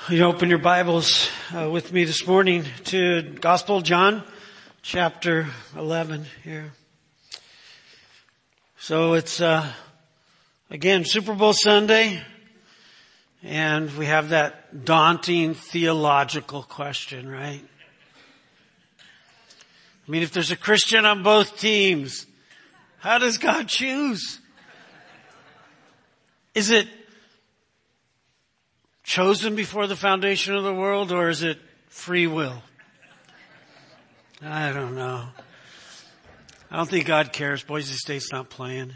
You open your Bibles with me this morning to Gospel of John, chapter 11 here. So it's, again, Super Bowl Sunday, and we have that daunting theological question, right? I mean, if there's a Christian on both teams, how does God choose? Is it chosen before the foundation of the world, or is it free will? I don't know. I don't think God cares. Boise State's not playing.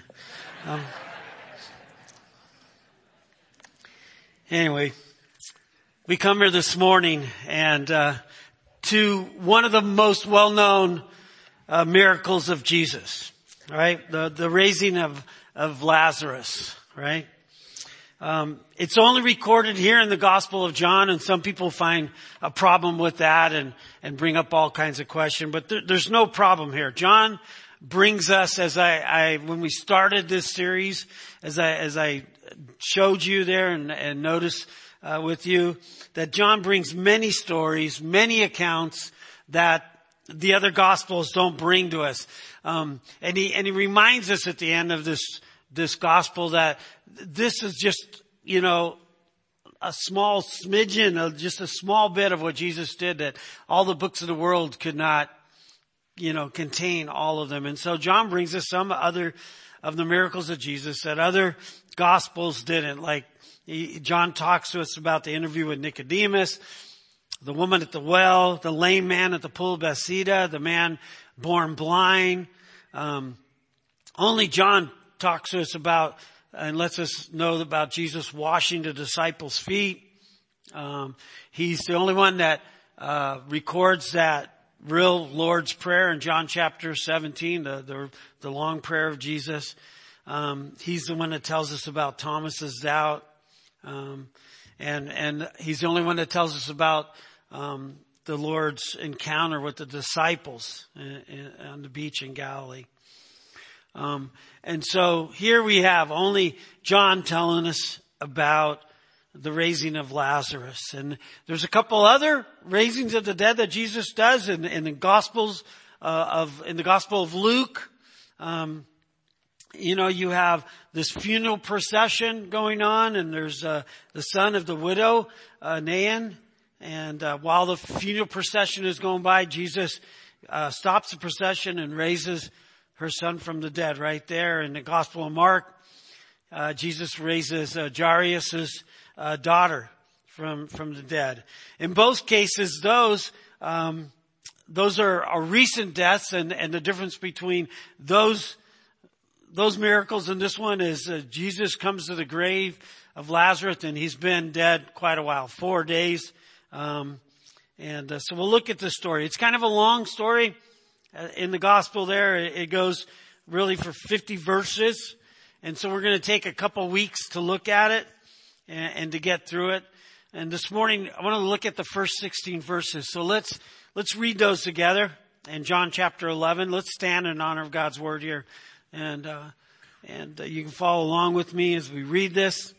Anyway, we come here this morning and to one of the most well-known miracles of Jesus, right? The raising of Lazarus, right? It's only recorded here in the Gospel of John, and some people find a problem with that and bring up all kinds of questions, but there's no problem here. John brings us, as when we started this series, as I showed you there and noticed with you, that John brings many stories, many accounts that the other Gospels don't bring to us. And he reminds us at the end of this Gospel that this is just, a small smidgen, just a small bit of what Jesus did, that all the books of the world could not, contain all of them. And so John brings us some other of the miracles of Jesus that other Gospels didn't. Like John talks to us about the interview with Nicodemus, the woman at the well, the lame man at the pool of Bethesda, the man born blind. Only John talks to us about and lets us know about Jesus washing the disciples' feet. He's the only one that records that real Lord's Prayer in John chapter 17, the long prayer of Jesus. He's the one that tells us about Thomas's doubt. And he's the only one that tells us about the Lord's encounter with the disciples on the beach in Galilee. And so here we have only John telling us about the raising of Lazarus. And there's a couple other raisings of the dead that Jesus does in the Gospels in the Gospel of Luke. You have this funeral procession going on, and there's the son of the widow, Nain. And while the funeral procession is going by, Jesus stops the procession and raises her son from the dead right there. In the Gospel of Mark, Jesus raises Jairus' daughter from the dead. In both cases, those are recent deaths, and the difference between those miracles and this one is Jesus comes to the grave of Lazarus, and he's been dead quite a while, 4 days. So we'll look at this story. It's kind of a long story. In the gospel there, it goes really for 50 verses. And so we're going to take a couple weeks to look at it and to get through it. And this morning, I want to look at the first 16 verses. So let's read those together in John chapter 11. Let's stand in honor of God's word here. And you can follow along with me as we read this.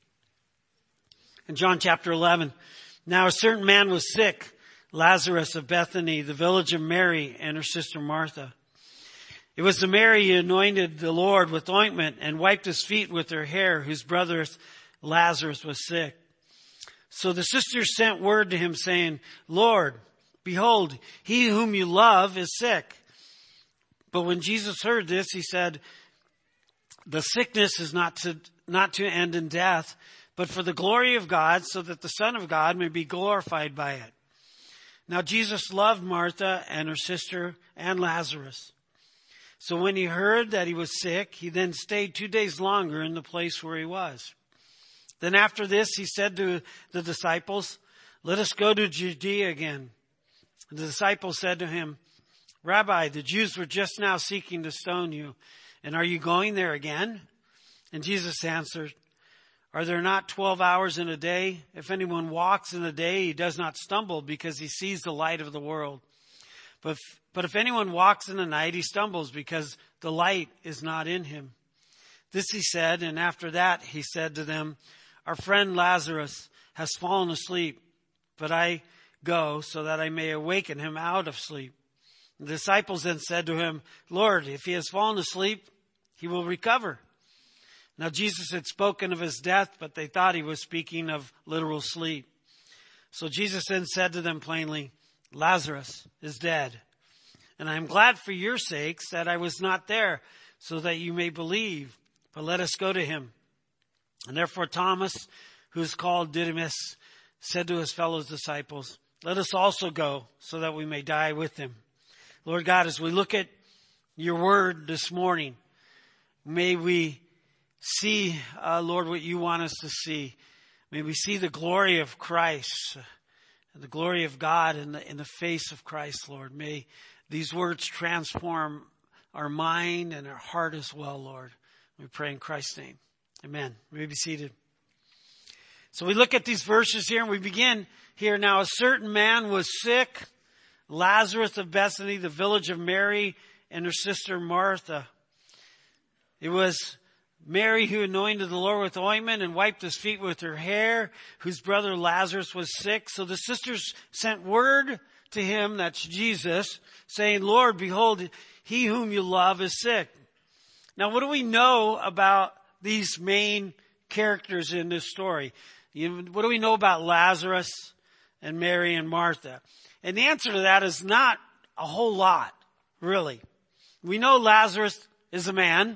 In John chapter 11, now a certain man was sick, Lazarus of Bethany, the village of Mary and her sister Martha. It was the Mary who anointed the Lord with ointment and wiped his feet with her hair, whose brother Lazarus was sick. So the sisters sent word to him saying, Lord, behold, he whom you love is sick. But when Jesus heard this, he said, the sickness is not to end in death, but for the glory of God, so that the Son of God may be glorified by it. Now Jesus loved Martha and her sister and Lazarus. So when he heard that he was sick, he then stayed 2 days longer in the place where he was. Then after this, he said to the disciples, let us go to Judea again. And the disciples said to him, Rabbi, the Jews were just now seeking to stone you, and are you going there again? And Jesus answered, are there not 12 hours in a day? If anyone walks in the day, he does not stumble because he sees the light of the world. But if anyone walks in the night, he stumbles because the light is not in him. This he said, and after that he said to them, our friend Lazarus has fallen asleep, but I go so that I may awaken him out of sleep." The disciples then said to him, "Lord, if he has fallen asleep, he will recover." Now Jesus had spoken of his death, but they thought he was speaking of literal sleep. So Jesus then said to them plainly, "Lazarus is dead. And I am glad for your sakes that I was not there, so that you may believe. But let us go to him." And therefore Thomas, who is called Didymus, said to his fellow disciples, "Let us also go, so that we may die with him." Lord God, as we look at your word this morning, may we see, Lord, what you want us to see. May we see the glory of Christ, the glory of God in the face of Christ, Lord. May these words transform our mind and our heart as well, Lord. We pray in Christ's name. Amen. You may be seated. So we look at these verses here and we begin here. Now a certain man was sick, Lazarus of Bethany, the village of Mary and her sister Martha. It was Mary who anointed the Lord with ointment and wiped his feet with her hair, whose brother Lazarus was sick. So the sisters sent word to him, that's Jesus, saying, "Lord, behold, he whom you love is sick." Now, what do we know about these main characters in this story? What do we know about Lazarus and Mary and Martha? And the answer to that is not a whole lot, really. We know Lazarus is a man.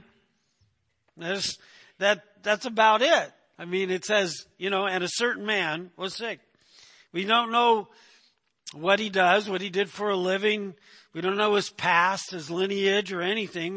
That's about it. I mean, it says, and a certain man was sick. We don't know what he does, what he did for a living. We don't know his past, his lineage or anything.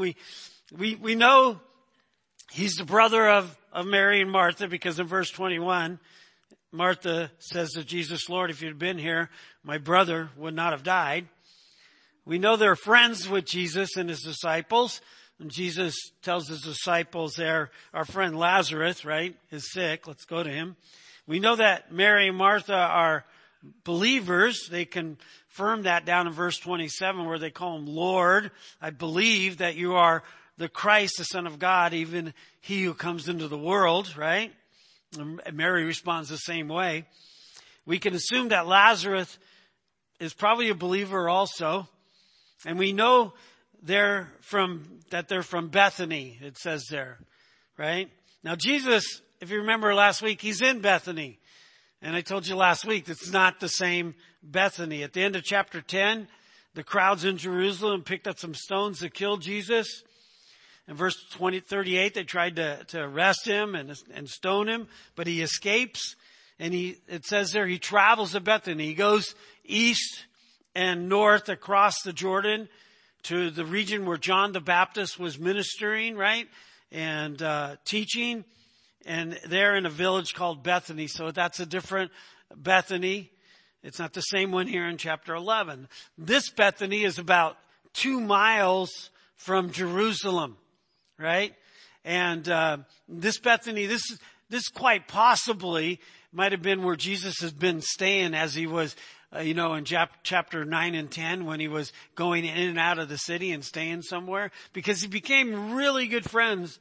We know he's the brother of Mary and Martha, because in verse 21, Martha says to Jesus, "Lord, if you'd been here, my brother would not have died." We know they're friends with Jesus and his disciples. And Jesus tells his disciples there, our friend Lazarus, right, is sick. Let's go to him. We know that Mary and Martha are believers. They confirm that down in verse 27 where they call him Lord. "I believe that you are the Christ, the Son of God, even he who comes into the world," right? And Mary responds the same way. We can assume that Lazarus is probably a believer also. And we know they're from Bethany, it says there, right? Now Jesus, if you remember last week, he's in Bethany. And I told you last week, it's not the same Bethany. At the end of chapter 10, the crowds in Jerusalem picked up some stones to kill Jesus. In verse 38, they tried to arrest him and stone him, but he escapes. And it says there, he travels to Bethany. He goes east and north across the Jordan to the region where John the Baptist was ministering, right? And teaching. And they're in a village called Bethany. So that's a different Bethany. It's not the same one here in chapter 11. This Bethany is about 2 miles from Jerusalem, right? And this Bethany, this quite possibly might have been where Jesus has been staying as he was, in chapter 9 and 10, when he was going in and out of the city and staying somewhere, because he became really good friends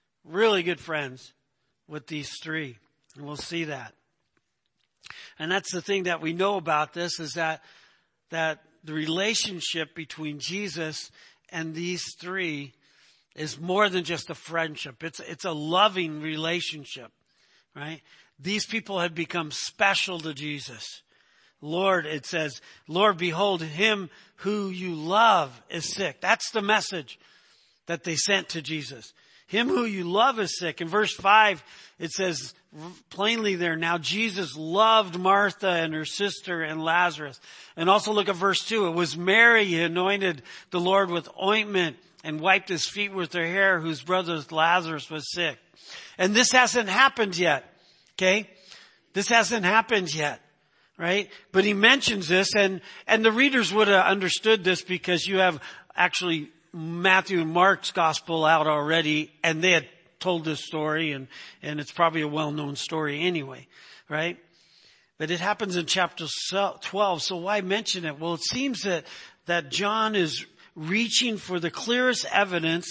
with these three. And we'll see that. And that's the thing that we know about this, is that the relationship between Jesus and these three is more than just a friendship. It's a loving relationship, right? These people had become special to Jesus. Lord, it says, "Lord, behold, him who you love is sick." That's the message that they sent to Jesus. Him who you love is sick. In verse 5, it says plainly there, now Jesus loved Martha and her sister and Lazarus. And also look at verse 2. It was Mary who anointed the Lord with ointment and wiped his feet with her hair, whose brother Lazarus was sick. And this hasn't happened yet. Okay? This hasn't happened yet. Right? But he mentions this, and the readers would have understood this because you have actually Matthew and Mark's gospel out already, and they had told this story, and it's probably a well-known story anyway, right? But it happens in chapter 12, so why mention it? Well, it seems that John is reaching for the clearest evidence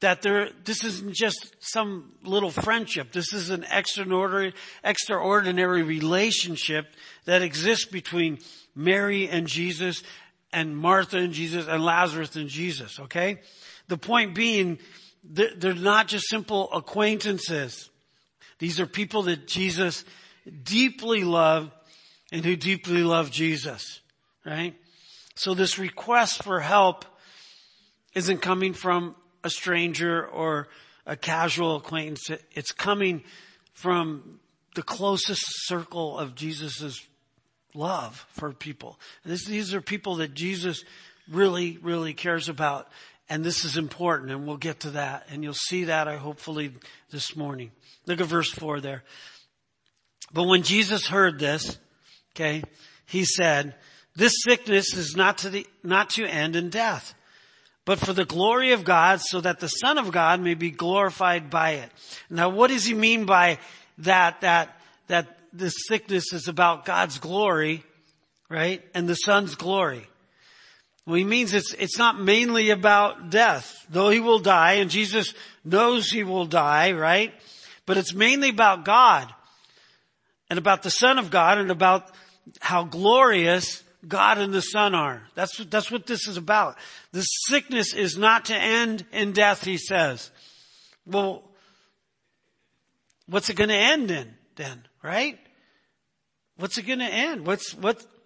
this isn't just some little friendship. This is an extraordinary relationship that exists between Mary and Jesus, and Martha and Jesus, and Lazarus and Jesus, okay? The point being, they're not just simple acquaintances. These are people that Jesus deeply loved and who deeply love Jesus, right? So this request for help isn't coming from a stranger or a casual acquaintance. It's coming from the closest circle of Jesus's love for people. These are people that Jesus really, really cares about. And this is important, and we'll get to that. And you'll see that, hopefully, this morning. Look at verse 4 there. But when Jesus heard this, okay, he said, "This sickness is not to end in death, but for the glory of God, so that the Son of God may be glorified by it." Now, what does he mean by that this sickness is about God's glory, right? And the Son's glory. Well, he means it's not mainly about death, though he will die, and Jesus knows he will die, right? But it's mainly about God, and about the Son of God, and about how glorious God and the Son are. That's what this is about. This sickness is not to end in death, he says. Well, what's it going to end in then, right? What's it going to end? What's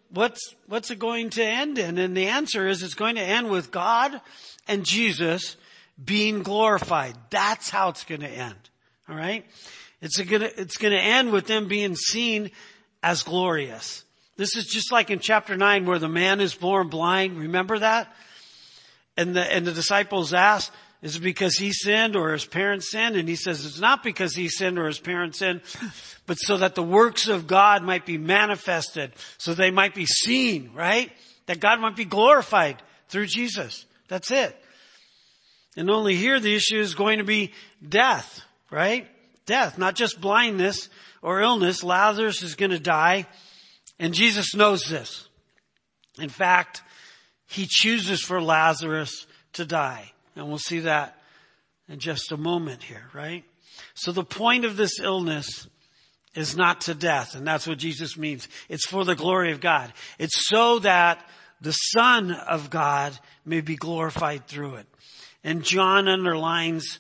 it going to end in? And the answer is it's going to end with God and Jesus being glorified. That's how it's going to end. All right? It's going to end with them being seen as glorious. This is just like in chapter 9 where the man is born blind. Remember that? And the disciples asked, is it because he sinned or his parents sinned? And he says it's not because he sinned or his parents sinned, but so that the works of God might be manifested, so they might be seen, right? That God might be glorified through Jesus. That's it. And only here the issue is going to be death, right? Death, not just blindness or illness. Lazarus is going to die, and Jesus knows this. In fact, he chooses for Lazarus to die. And we'll see that in just a moment here, right? So the point of this illness is not to death, and that's what Jesus means. It's for the glory of God. It's so that the Son of God may be glorified through it. And John underlines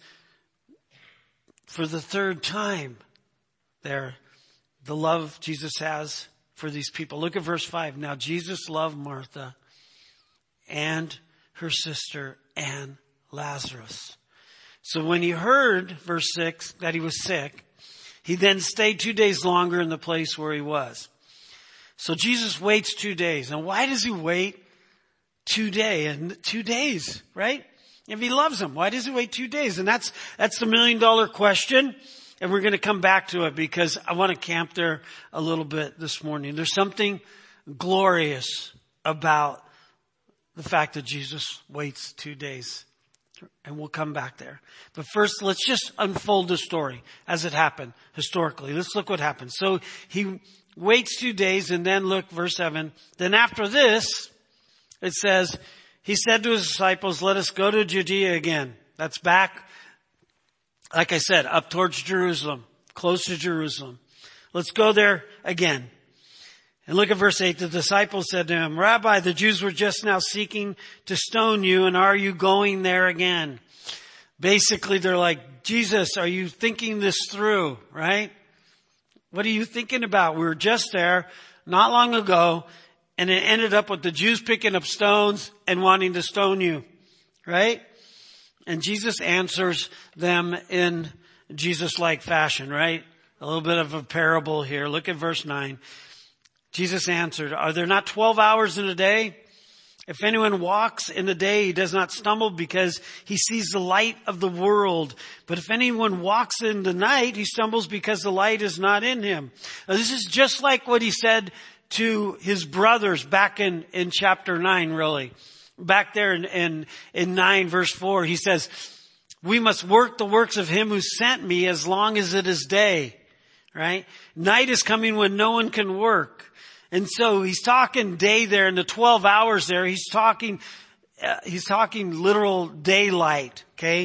for the third time there the love Jesus has for these people. Look at verse 5. Now Jesus loved Martha and her sister and Lazarus. So when he heard, verse 6, that he was sick, he then stayed 2 days longer in the place where he was. So Jesus waits 2 days. And why does he wait 2 days? And 2 days, right? If he loves them, why does he wait 2 days? And that's the $1 million question. And we're going to come back to it because I want to camp there a little bit this morning. There's something glorious about the fact that Jesus waits 2 days. And we'll come back there. But first, let's just unfold the story as it happened historically. Let's look what happened. So he waits 2 days, and then look, verse 7. Then after this, it says, he said to his disciples, "Let us go to Judea again." That's back, like I said, up towards Jerusalem, close to Jerusalem. Let's go there again. And look at verse 8. The disciples said to him, "Rabbi, the Jews were just now seeking to stone you, and are you going there again?" Basically, they're like, "Jesus, are you thinking this through, right? What are you thinking about? We were just there not long ago, and it ended up with the Jews picking up stones and wanting to stone you," right? And Jesus answers them in Jesus-like fashion, right? A little bit of a parable here. Look at verse 9. Jesus answered, "Are there not 12 hours in a day? If anyone walks in the day, he does not stumble because he sees the light of the world. But if anyone walks in the night, he stumbles because the light is not in him." Now, this is just like what he said to his brothers back in chapter 9, really. Back there in 9 verse 4, he says, "We must work the works of him who sent me as long as it is day." Right? Night is coming when no one can work. And so he's talking day there in the 12 hours there. He's talking literal daylight. Okay.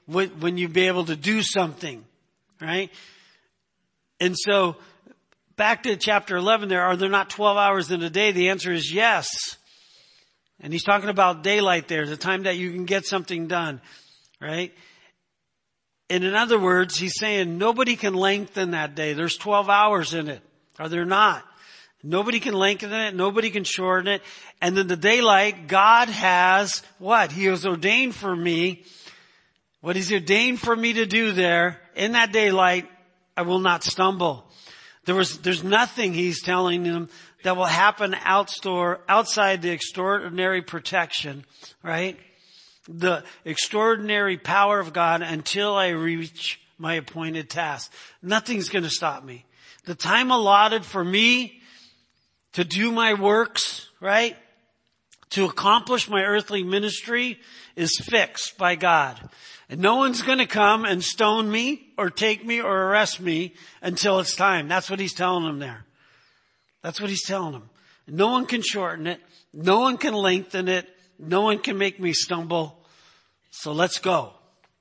when you be able to do something, right? And so back to chapter 11 there, are there not 12 hours in a day? The answer is yes. And he's talking about daylight there, the time that you can get something done, right? And in other words, he's saying nobody can lengthen that day. There's 12 hours in it. Are there not? Nobody can lengthen it. Nobody can shorten it. And then the daylight, God has what? He has ordained for me. What he's ordained for me to do there in that daylight, I will not stumble. There's nothing, he's telling them, that will happen outside the extraordinary protection, right? The extraordinary power of God until I reach my appointed task. Nothing's going to stop me. The time allotted for me to do my works, right? To accomplish my earthly ministry is fixed by God. And no one's going to come and stone me or take me or arrest me until it's time. That's what he's telling them there. That's what he's telling them. No one can shorten it. No one can lengthen it. No one can make me stumble. So let's go.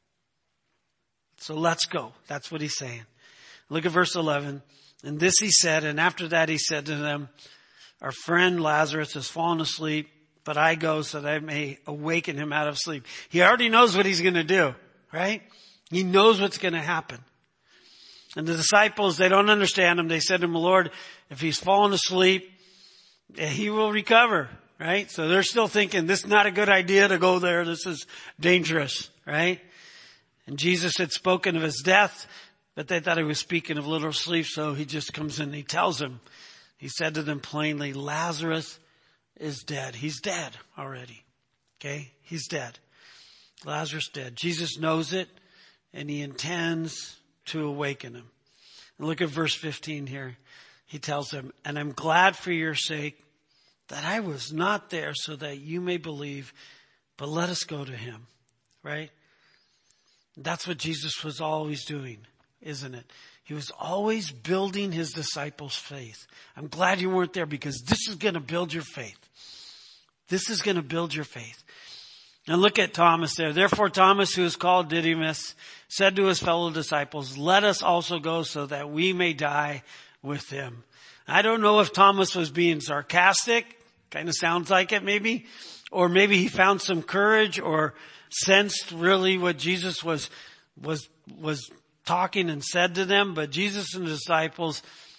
So let's go. That's what he's saying. Look at verse 11. And this he said, and after that he said to them, our friend Lazarus has fallen asleep, but I go so that I may awaken him out of sleep. He already knows what he's going to do, right? He knows what's going to happen. And the disciples, they don't understand him. They said to him, Lord, if he's fallen asleep, he will recover, right? So they're still thinking, this is not a good idea to go there. This is dangerous, right? And Jesus had spoken of his death, but they thought he was speaking of literal sleep. So he just comes in and he tells them, he said to them plainly, Lazarus is dead. He's dead already. Okay? He's dead. Lazarus dead. Jesus knows it and he intends to awaken him. And look at verse 15 here. He tells them, and I'm glad for your sake that I was not there so that you may believe, but let us go to him. Right? That's what Jesus was always doing, isn't it? He was always building his disciples' faith. I'm glad you weren't there because this is going to build your faith. This is going to build your faith. And look at Thomas there. Therefore Thomas, who is called Didymus, said to his fellow disciples, let us also go so that we may die with him. I don't know if Thomas was being sarcastic. Kind of sounds like it maybe. Or maybe he found some courage or sensed really what Jesus was talking and said to them. But Jesus and the disciples,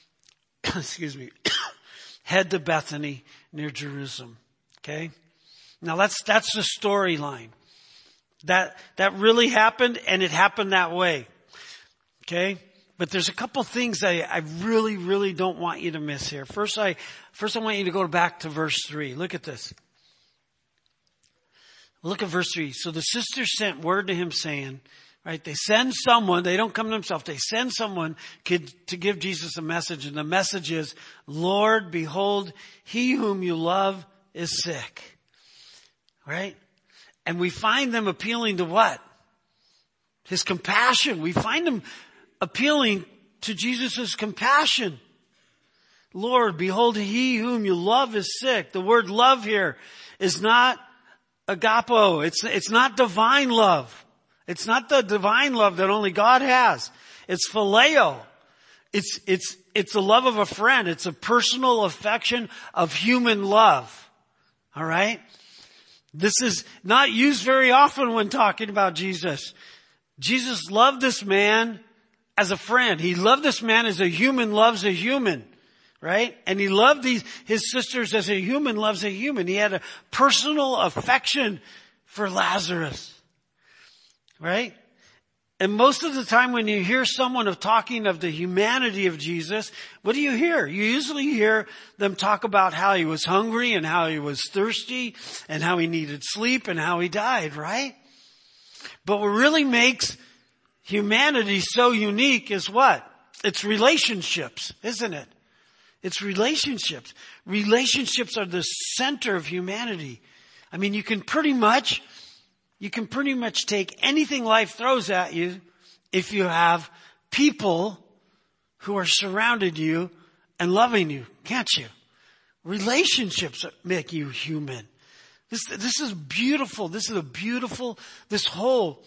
head to Bethany near Jerusalem. Okay? Now that's the storyline. That really happened, and it happened that way. Okay? But there's a couple things I really, really don't want you to miss here. First I want you to go back to verse 3. Look at this. Look at verse 3. So the sisters sent word to him saying, right, they send someone, they don't come themselves, they send someone to give Jesus a message, and the message is, Lord, behold, he whom you love is sick. Right? And we find them appealing to what? His compassion. We find them appealing to Jesus' compassion. Lord, behold, he whom you love is sick. The word love here is not agapo. It's not divine love. It's not the divine love that only God has. It's phileo. It's the love of a friend. It's a personal affection of human love. All right? This is not used very often when talking about Jesus. Jesus loved this man as a friend. He loved this man as a human loves a human, right? And he loved his sisters as a human loves a human. He had a personal affection for Lazarus, right? And most of the time when you hear someone talking of the humanity of Jesus, what do you hear? You usually hear them talk about how he was hungry and how he was thirsty and how he needed sleep and how he died, right? But what really makes humanity so unique is what? It's relationships, isn't it? It's relationships. Relationships are the center of humanity. I mean, you can pretty much take anything life throws at you if you have people who are surrounded you and loving you, can't you? Relationships make you human. This is beautiful. This whole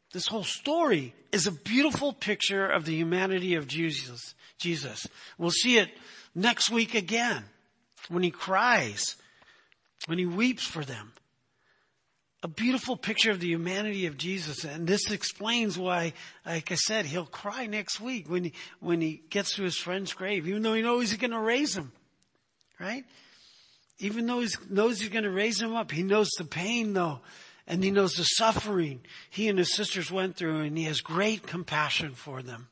This whole story is a beautiful picture of the humanity of Jesus. We'll see it next week again when he cries, when he weeps for them. A beautiful picture of the humanity of Jesus. And this explains why, like I said, he'll cry next week when he gets to his friend's grave, even though he knows he's going to raise him. Right? Even though he knows he's going to raise him up, he knows the pain though. And he knows the suffering he and his sisters went through, and he has great compassion for them.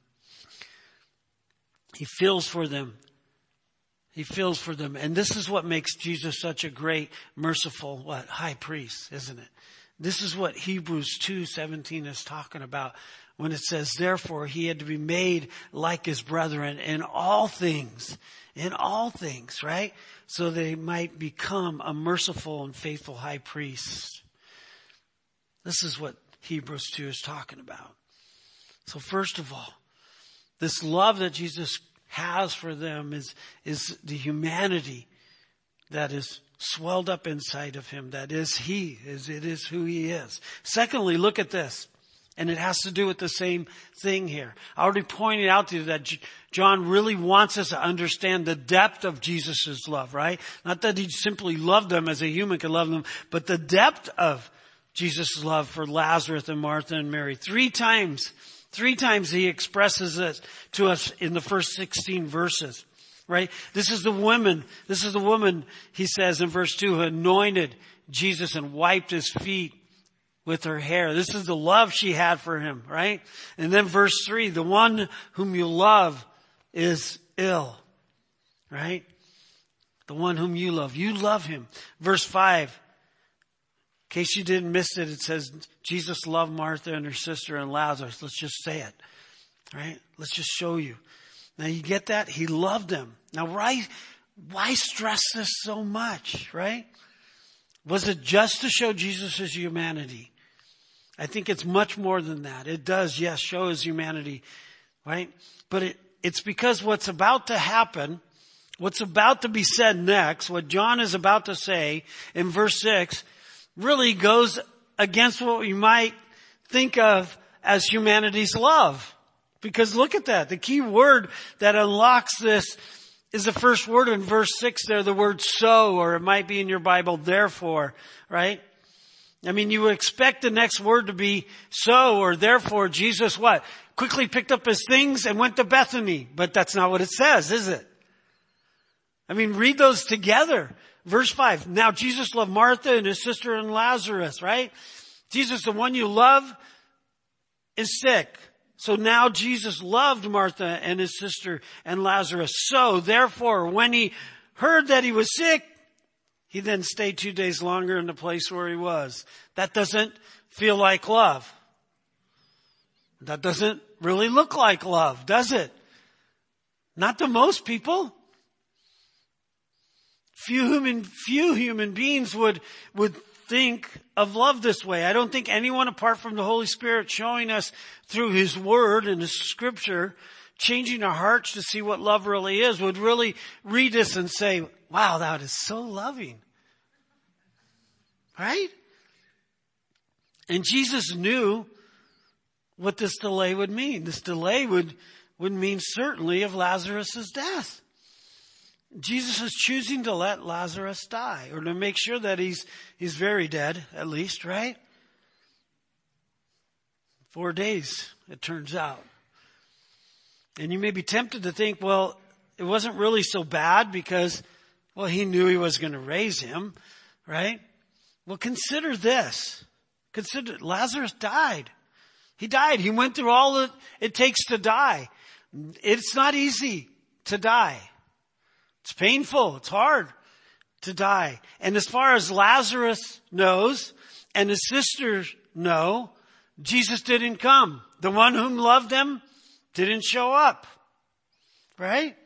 He feels for them. He feels for them. And this is what makes Jesus such a great, merciful, high priest, isn't it? This is what Hebrews 2:17 is talking about when it says, therefore he had to be made like his brethren in all things, right? So they might become a merciful and faithful high priest. This is what Hebrews 2 is talking about. So first of all, this love that Jesus has for them is the humanity that is swelled up inside of him. That is it is who he is. Secondly, look at this. And it has to do with the same thing here. I already pointed out to you that John really wants us to understand the depth of Jesus' love, right? Not that he simply loved them as a human could love them, but the depth of Jesus' love for Lazarus and Martha and Mary. Three times he expresses this to us in the first 16 verses, right? This is the woman, he says in verse 2, who anointed Jesus and wiped his feet with her hair. This is the love she had for him, right? And then verse 3, the one whom you love is ill, right? The one whom you love him. Verse 5, in case you didn't miss it, it says Jesus loved Martha and her sister and Lazarus. Let's just say it, right? Let's just show you. Now you get that? He loved them. Now why stress this so much, right? Was it just to show Jesus' humanity? I think it's much more than that. It does, yes, show his humanity, right? But it's because what's about to happen, what's about to be said next, what John is about to say in verse 6, really goes against what you might think of as humanity's love. Because look at that. The key word that unlocks this is the first word in verse 6 there, the word so, or it might be in your Bible, therefore, right? I mean, you would expect the next word to be so or therefore. Jesus what? Quickly picked up his things and went to Bethany. But that's not what it says, is it? I mean, read those together. Verse 5, now Jesus loved Martha and his sister and Lazarus, right? Jesus, the one you love, is sick. So now Jesus loved Martha and his sister and Lazarus. So therefore, when he heard that he was sick, he then stayed 2 days longer in the place where he was. That doesn't feel like love. That doesn't really look like love, does it? Not to most people. Few human beings would think of love this way. I don't think anyone apart from the Holy Spirit showing us through his word and his scripture, changing our hearts to see what love really is, would really read this and say, wow, that is so loving. Right? And Jesus knew what this delay would mean. This delay would mean certainly of Lazarus' death. Jesus is choosing to let Lazarus die, or to make sure that he's very dead, at least, right? 4 days, it turns out. And you may be tempted to think, well, it wasn't really so bad because, well, he knew he was going to raise him, right? Well, consider this. Consider Lazarus died. He died. He went through all that it takes to die. It's not easy to die. It's painful. It's hard to die. And as far as Lazarus knows and his sisters know, Jesus didn't come. The one whom loved them didn't show up. Right?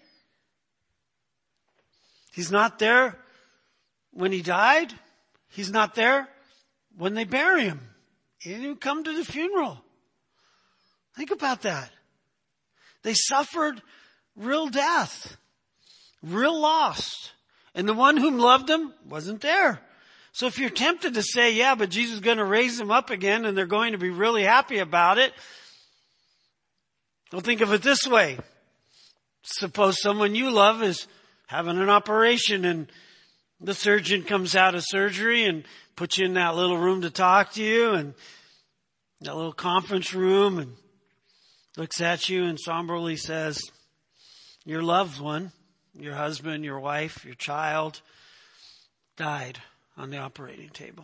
He's not there when he died. He's not there when they bury him. He didn't even come to the funeral. Think about that. They suffered real death, real loss. And the one whom loved them wasn't there. So if you're tempted to say, yeah, but Jesus is going to raise them up again and they're going to be really happy about it, well, think of it this way. Suppose someone you love is having an operation and the surgeon comes out of surgery and puts you in that little room to talk to you and that little conference room and looks at you and somberly says, your loved one, your husband, your wife, your child died on the operating table.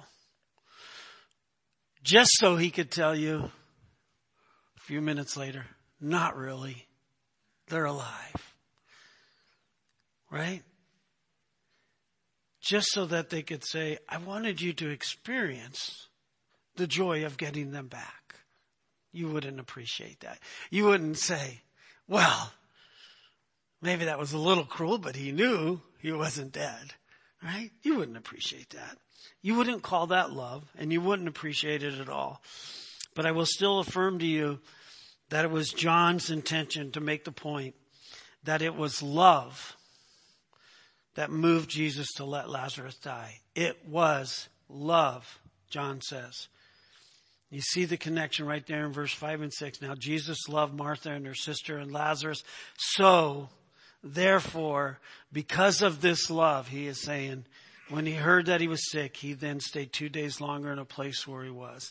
Just so he could tell you a few minutes later, not really, they're alive. Right? Just so that they could say, I wanted you to experience the joy of getting them back. You wouldn't appreciate that. You wouldn't say, well, maybe that was a little cruel, but he knew he wasn't dead. Right? You wouldn't appreciate that. You wouldn't call that love, and you wouldn't appreciate it at all. But I will still affirm to you that it was John's intention to make the point that it was love that moved Jesus to let Lazarus die. It was love, John says. You see the connection right there in verse 5 and 6. Now Jesus loved Martha and her sister and Lazarus. So, therefore, because of this love, he is saying, when he heard that he was sick, he then stayed 2 days longer in a place where he was.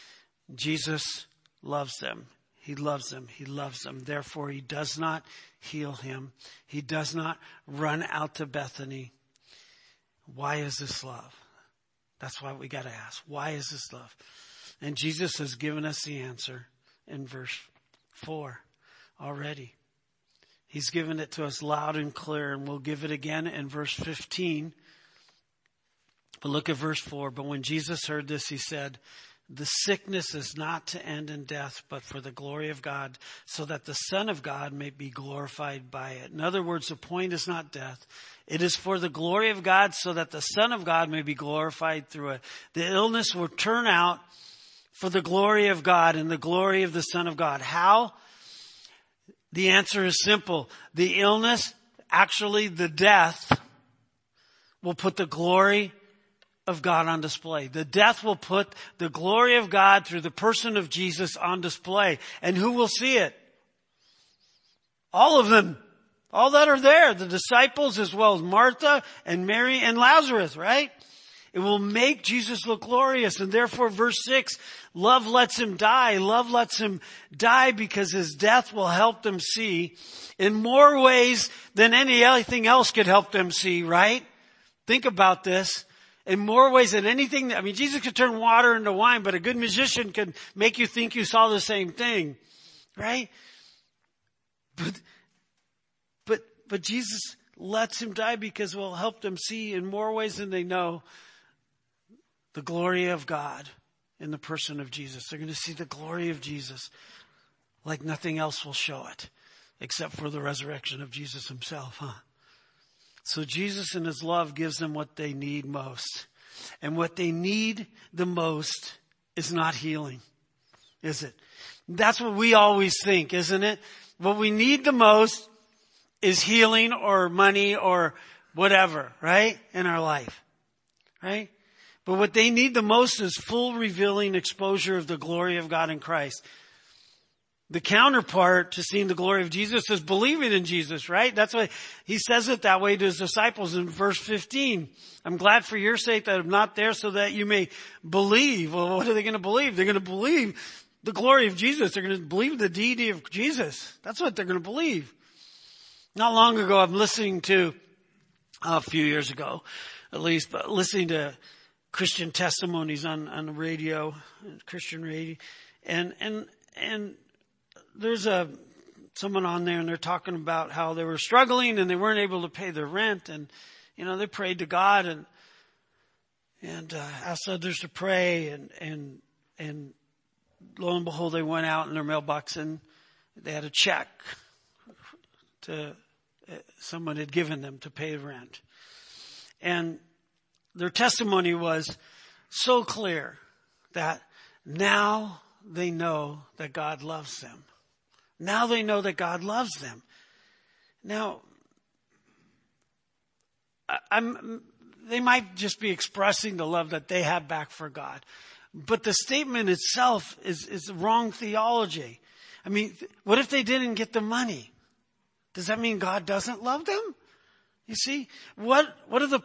Jesus loves them. He loves them. He loves them. Therefore, he does not heal him. He does not run out to Bethany. Why is this love? That's why we got to ask. Why is this love? And Jesus has given us the answer in verse 4 already. He's given it to us loud and clear, and we'll give it again in verse 15. But look at verse 4. But when Jesus heard this, he said, the sickness is not to end in death, but for the glory of God, so that the Son of God may be glorified by it. In other words, the point is not death. It is for the glory of God, so that the Son of God may be glorified through it. The illness will turn out for the glory of God and the glory of the Son of God. How? The answer is simple. The illness, actually the death, will put the glory of God on display. The death will put the glory of God through the person of Jesus on display. And who will see it? All of them. All that are there. The disciples as well as Martha and Mary and Lazarus, right? It will make Jesus look glorious. And therefore, verse 6, love lets him die. Love lets him die because his death will help them see in more ways than anything else could help them see, right? Think about this. In more ways than anything, Jesus could turn water into wine, but a good musician could make you think you saw the same thing, right? But Jesus lets him die because it will help them see in more ways than they know the glory of God in the person of Jesus. They're going to see the glory of Jesus like nothing else will show it, except for the resurrection of Jesus himself, So Jesus in his love gives them what they need most. And what they need the most is not healing, is it? That's what we always think, isn't it? What we need the most is healing or money or whatever, right? In our life, right? But what they need the most is full revealing exposure of the glory of God in Christ. The counterpart to seeing the glory of Jesus is believing in Jesus, right? That's why he says it that way to his disciples in verse 15. I'm glad for your sake that I'm not there so that you may believe. Well, what are they going to believe? They're going to believe the glory of Jesus. They're going to believe the deity of Jesus. That's what they're going to believe. Not long ago, I'm listening to, a few years ago at least, but listening to Christian testimonies on the radio, Christian radio. And there's someone on there and they're talking about how they were struggling and they weren't able to pay their rent, and they prayed to God and asked others to pray, and lo and behold, they went out in their mailbox and they had a check to someone had given them to pay the rent. And their testimony was so clear that now they know that God loves them. Now they know that God loves them. Now, they might just be expressing the love that they have back for God. But the statement itself is wrong theology. I mean, what if they didn't get the money? Does that mean God doesn't love them? You see, what about the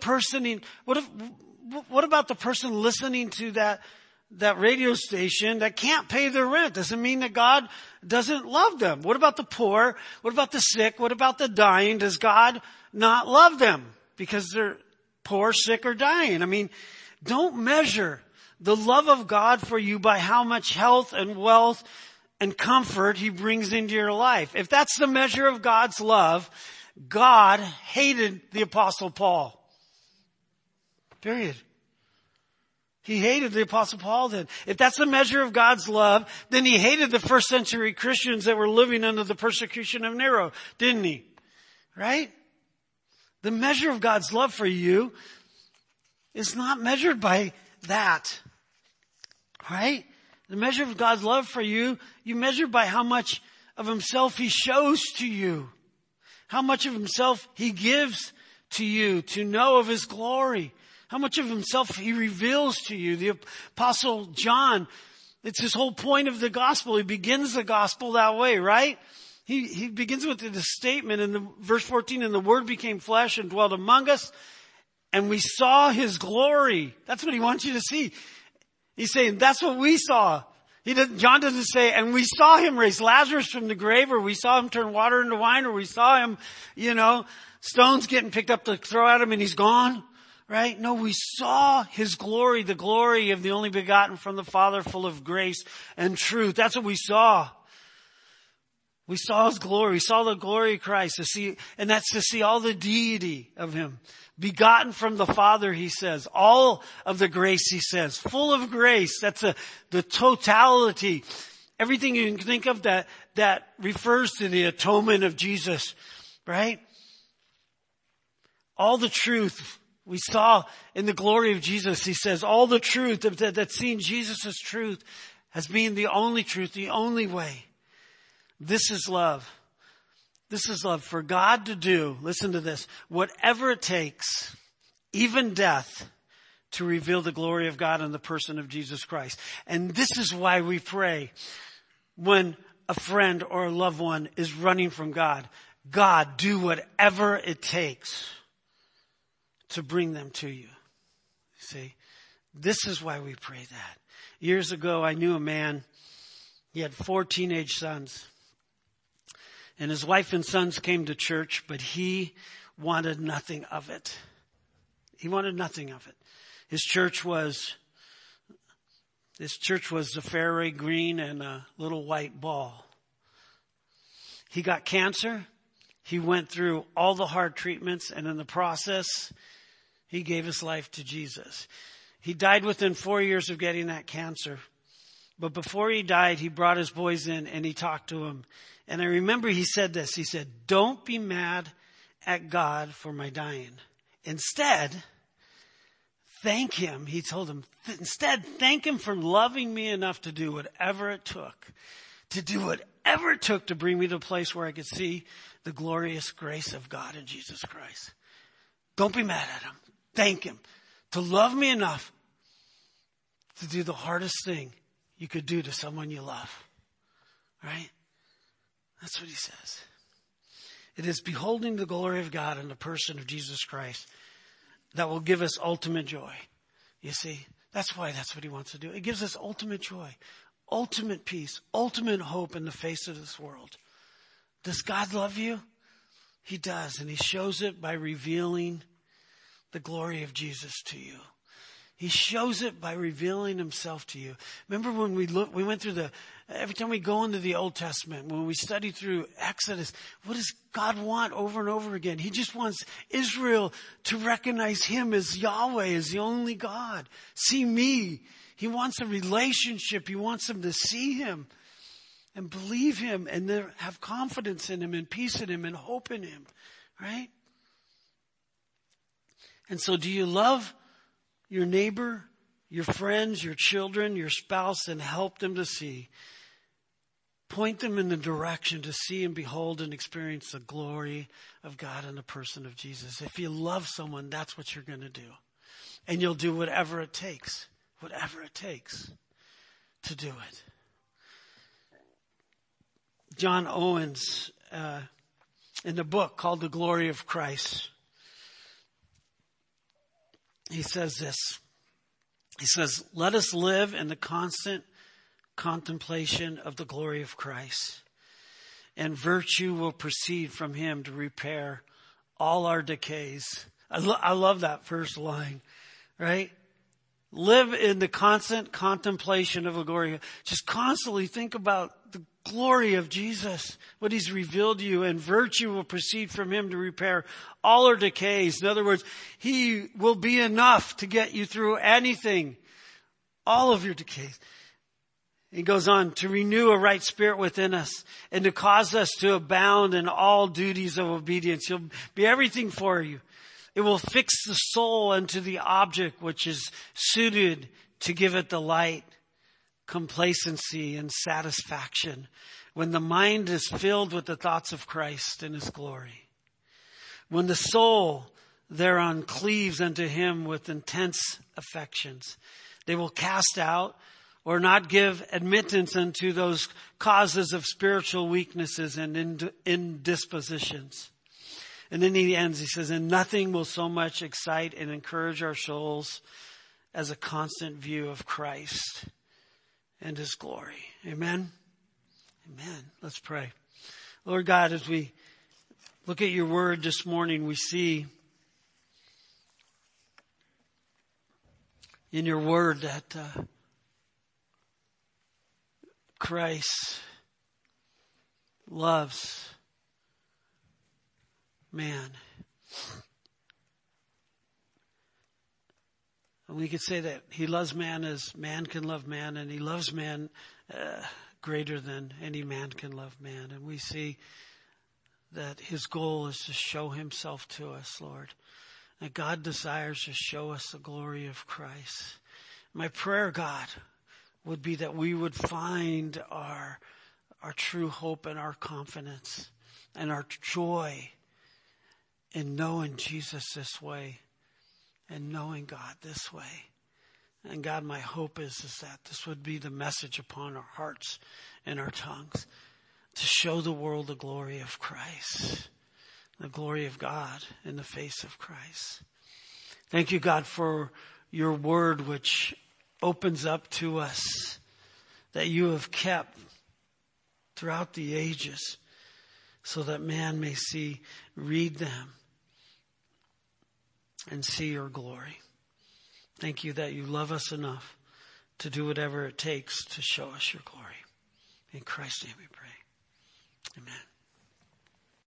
person listening to that radio station that can't pay their rent? Does it mean that God doesn't love them? What about the poor? What about the sick? What about the dying? Does God not love them because they're poor, sick, or dying? I mean, don't measure the love of God for you by how much health and wealth and comfort He brings into your life. If that's the measure of God's love, God hated the Apostle Paul. Period. He hated the Apostle Paul then. If that's the measure of God's love, then He hated the first century Christians that were living under the persecution of Nero, didn't He? Right? The measure of God's love for you is not measured by that. Right? The measure of God's love for you, you measure by how much of Himself He shows to you. How much of Himself He gives to you to know of His glory. How much of Himself He reveals to you. The Apostle John, it's his whole point of the gospel. He begins the gospel that way, right? He begins with this statement in the verse 14, and the Word became flesh and dwelt among us, and we saw His glory. That's what He wants you to see. He's saying, that's what we saw. John doesn't say, and we saw Him raise Lazarus from the grave, or we saw Him turn water into wine, or we saw Him, stones getting picked up to throw at Him and He's gone. Right? No, we saw His glory, the glory of the only begotten from the Father, full of grace and truth. That's what we saw. We saw His glory. We saw the glory of Christ and that's to see all the deity of Him. Begotten from the Father, He says. All of the grace, He says. Full of grace. That's the totality. Everything you can think of that refers to the atonement of Jesus. Right? All the truth. We saw in the glory of Jesus, He says, all the truth that's seen Jesus' truth as being the only truth, the only way. This is love. This is love for God to do, listen to this, whatever it takes, even death, to reveal the glory of God in the person of Jesus Christ. And this is why we pray when a friend or a loved one is running from God. God, do whatever it takes to bring them to you. See, this is why we pray that. Years ago, I knew a man. He had 4 teenage sons. And his wife and sons came to church, but he wanted nothing of it. He wanted nothing of it. His church was a Fairway green and a little white ball. He got cancer. He went through all the hard treatments, and in the process, he gave his life to Jesus. He died within 4 years of getting that cancer. But before he died, he brought his boys in and he talked to them. And I remember he said this. He said, don't be mad at God for my dying. Instead, thank Him. He told them, instead, thank Him for loving me enough to do whatever it took. To do whatever it took to bring me to a place where I could see the glorious grace of God in Jesus Christ. Don't be mad at Him. Thank Him. To love me enough to do the hardest thing you could do to someone you love. Right? That's what he says. It is beholding the glory of God in the person of Jesus Christ that will give us ultimate joy. You see, that's what He wants to do. It gives us ultimate joy, ultimate peace, ultimate hope in the face of this world. Does God love you? He does, and He shows it by revealing the glory of Jesus to you. He shows it by revealing Himself to you. Remember when we went through every time we go into the Old Testament, when we study through Exodus, what does God want over and over again? He just wants Israel to recognize Him as Yahweh, as the only God. See me. He wants a relationship. He wants them to see Him and believe Him and have confidence in Him and peace in Him and hope in Him. Right? And so do you love your neighbor, your friends, your children, your spouse, and help them to see? Point them in the direction to see and behold and experience the glory of God in the person of Jesus. If you love someone, that's what you're going to do. And you'll do whatever it takes to do it. John Owens, in the book called The Glory of Christ, he says this. He says, let us live in the constant contemplation of the glory of Christ, and virtue will proceed from him to repair all our decays. I love that first line, right? Live in the constant contemplation of the glory. Just constantly think about the glory of Jesus, what he's revealed to you, and virtue will proceed from him to repair all our decays. In other words, he will be enough to get you through anything, all of your decays. He goes on to renew a right spirit within us and to cause us to abound in all duties of obedience. He'll be everything for you. It will fix the soul into the object which is suited to give it delight, complacency, and satisfaction when the mind is filled with the thoughts of Christ and his glory. When the soul thereon cleaves unto him with intense affections, they will cast out or not give admittance unto those causes of spiritual weaknesses and indispositions. And then he ends, he says, and nothing will so much excite and encourage our souls as a constant view of Christ and his glory. Amen? Amen. Let's pray. Lord God, as we look at your word this morning, we see in your word that Christ loves man. And we could say that he loves man as man can love man, and he loves man greater than any man can love man. And we see that his goal is to show himself to us, Lord. That God desires to show us the glory of Christ. My prayer, God, would be that we would find our true hope and our confidence and our joy in knowing Jesus this way and knowing God this way. And God, my hope is that this would be the message upon our hearts and our tongues to show the world the glory of Christ, the glory of God in the face of Christ. Thank you, God, for your word, which opens up to us, that you have kept throughout the ages so that man may read them and see your glory. Thank you that you love us enough to do whatever it takes to show us your glory. In Christ's name we pray. Amen.